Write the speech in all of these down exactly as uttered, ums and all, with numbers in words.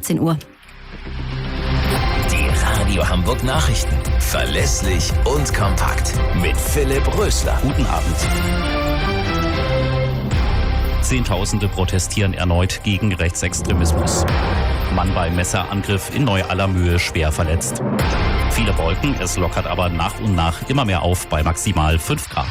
achtzehn Uhr. Die Radio Hamburg Nachrichten. Verlässlich und kompakt. Mit Philipp Rösler. Guten Abend. Zehntausende protestieren erneut gegen Rechtsextremismus. Mann bei Messerangriff in Neu-Allermöhe schwer verletzt. Viele Wolken, es lockert aber nach und nach immer mehr auf bei maximal fünf Grad.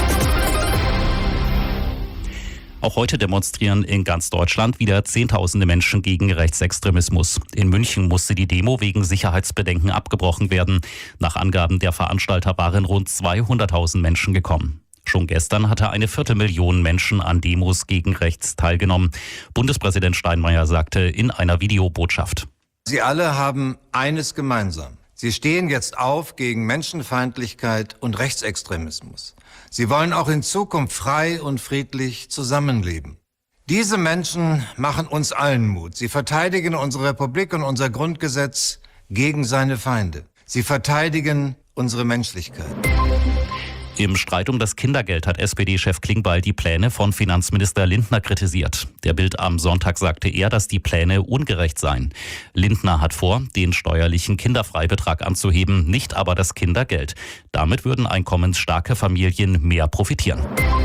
Auch heute demonstrieren in ganz Deutschland wieder Zehntausende Menschen gegen Rechtsextremismus. In München musste die Demo wegen Sicherheitsbedenken abgebrochen werden. Nach Angaben der Veranstalter waren rund zweihunderttausend Menschen gekommen. Schon gestern hatte eine Viertelmillion Menschen an Demos gegen rechts teilgenommen. Bundespräsident Steinmeier sagte in einer Videobotschaft: Sie alle haben eines gemeinsam. Sie stehen jetzt auf gegen Menschenfeindlichkeit und Rechtsextremismus. Sie wollen auch in Zukunft frei und friedlich zusammenleben. Diese Menschen machen uns allen Mut. Sie verteidigen unsere Republik und unser Grundgesetz gegen seine Feinde. Sie verteidigen unsere Menschlichkeit. Im Streit um das Kindergeld hat S P D-Chef Klingbeil die Pläne von Finanzminister Lindner kritisiert. Der Bild am Sonntag sagte er, dass die Pläne ungerecht seien. Lindner hat vor, den steuerlichen Kinderfreibetrag anzuheben, nicht aber das Kindergeld. Damit würden einkommensstarke Familien mehr profitieren.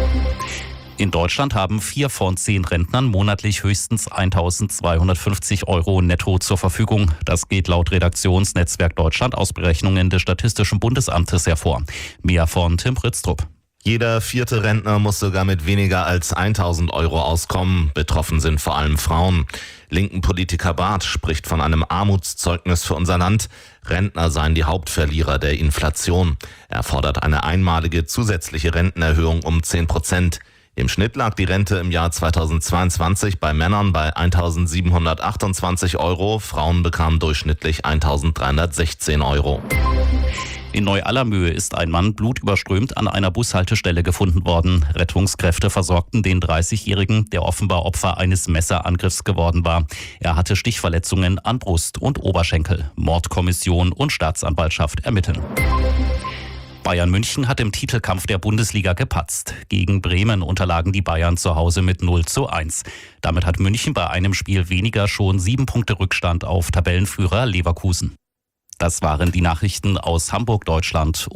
In Deutschland haben vier von zehn Rentnern monatlich höchstens eintausendzweihundertfünfzig Euro netto zur Verfügung. Das geht laut Redaktionsnetzwerk Deutschland aus Berechnungen des Statistischen Bundesamtes hervor. Mehr von Tim Pritztrup. Jeder vierte Rentner muss sogar mit weniger als eintausend Euro auskommen. Betroffen sind vor allem Frauen. Linken Politiker Barth spricht von einem Armutszeugnis für unser Land. Rentner seien die Hauptverlierer der Inflation. Er fordert eine einmalige zusätzliche Rentenerhöhung um zehn Prozent. Im Schnitt lag die Rente im Jahr zweitausendzweiundzwanzig bei Männern bei eintausendsiebenhundertachtundzwanzig Euro. Frauen bekamen durchschnittlich eintausenddreihundertsechzehn Euro. In Neu-Allermöhe ist ein Mann blutüberströmt an einer Bushaltestelle gefunden worden. Rettungskräfte versorgten den dreißigjährigen, der offenbar Opfer eines Messerangriffs geworden war. Er hatte Stichverletzungen an Brust und Oberschenkel. Mordkommission und Staatsanwaltschaft ermitteln. Bayern München hat im Titelkampf der Bundesliga gepatzt. Gegen Bremen unterlagen die Bayern zu Hause mit null zu eins. Damit hat München bei einem Spiel weniger schon sieben Punkte Rückstand auf Tabellenführer Leverkusen. Das waren die Nachrichten aus Hamburg, Deutschland.